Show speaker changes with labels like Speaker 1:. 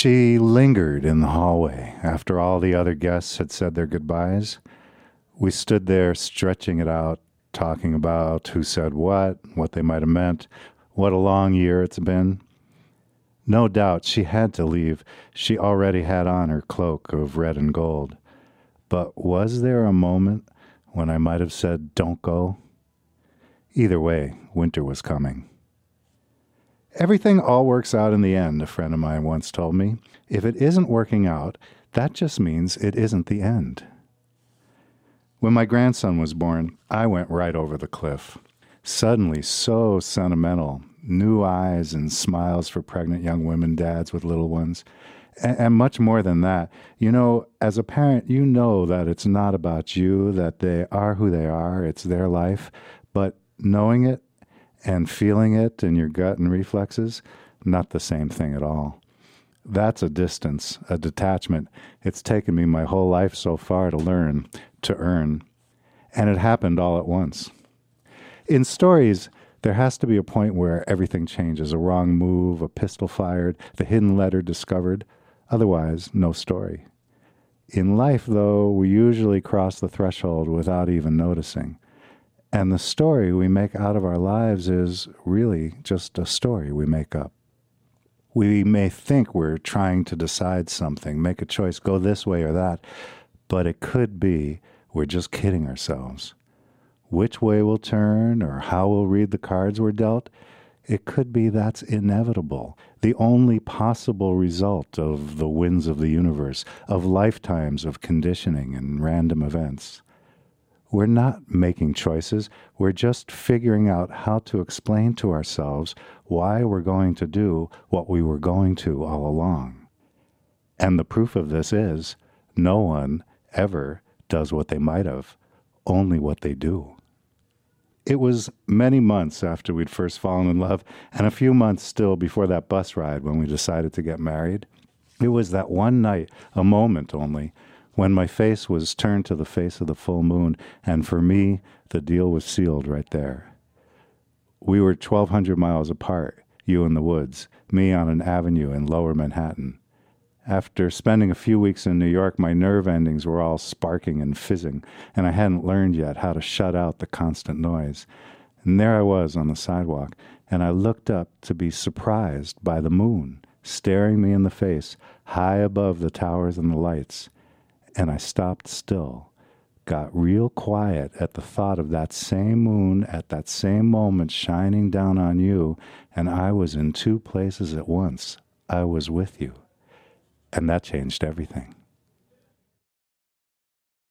Speaker 1: She lingered in the hallway after all the other guests had said their goodbyes. We stood there stretching it out, talking about who said what they might have meant, what a long year it's been. No doubt she had to leave. She already had on her cloak of red and gold. But was there a moment when I might have said, "Don't go"? Either way, winter was coming. Everything all works out in the end, a friend of mine once told me. If it isn't working out, that just means it isn't the end. When my grandson was born, I went right over the cliff. Suddenly so sentimental, new eyes and smiles for pregnant young women, dads with little ones. And much more than that. You know, as a parent, you know that it's not about you, that they are who they are, it's their life. But knowing it and feeling it in your gut and reflexes, not the same thing at all. That's a distance, a detachment. It's taken me my whole life so far to learn, to earn. And it happened all at once. In stories, there has to be a point where everything changes. A wrong move, a pistol fired, the hidden letter discovered. Otherwise, no story. In life, though, we usually cross the threshold without even noticing. And the story we make out of our lives is really just a story we make up. We may think we're trying to decide something, make a choice, go this way or that, but it could be we're just kidding ourselves. Which way we'll turn or how we'll read the cards we're dealt, it could be that's inevitable, the only possible result of the winds of the universe, of lifetimes of conditioning and random events. We're not making choices, we're just figuring out how to explain to ourselves why we're going to do what we were going to all along. And the proof of this is, no one ever does what they might have, only what they do. It was many months after we'd first fallen in love, and a few months still before that bus ride when we decided to get married. It was that one night, a moment only, when my face was turned to the face of the full moon, and for me, the deal was sealed right there. We were 1,200 miles apart, you in the woods, me on an avenue in lower Manhattan. After spending a few weeks in New York, my nerve endings were all sparking and fizzing, and I hadn't learned yet how to shut out the constant noise. And there I was on the sidewalk, and I looked up to be surprised by the moon, staring me in the face, high above the towers and the lights. And I stopped still, got real quiet at the thought of that same moon at that same moment shining down on you, and I was in two places at once. I was with you. And that changed everything.